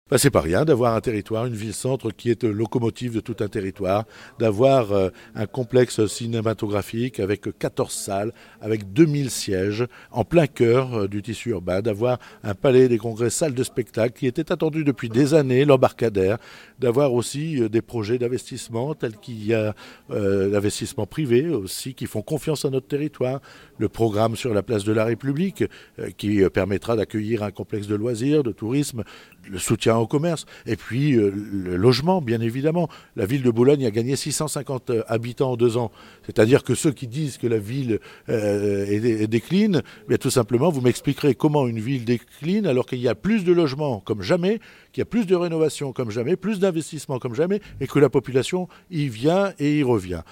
C'est pas rien d'avoir un territoire, une ville-centre qui est locomotive de tout un territoire, d'avoir un complexe cinématographique avec 14 salles, avec 2000 sièges, en plein cœur du tissu urbain, d'avoir un palais des congrès, salle de spectacle qui était attendu depuis des années, l'embarcadère, d'avoir aussi des projets d'investissement tels qu'il y a l'investissement privé aussi qui font confiance à notre territoire, le programme sur la place de la République qui permettra d'accueillir un complexe de loisirs, de tourisme, le soutien au commerce, et puis le logement, bien évidemment. La ville de Boulogne a gagné 650 habitants en 2 ans. C'est-à-dire que ceux qui disent que la ville décline, bien, tout simplement, vous m'expliquerez comment une ville décline alors qu'il y a plus de logements comme jamais, qu'il y a plus de rénovations comme jamais, plus d'investissements comme jamais, et que la population y vient et y revient.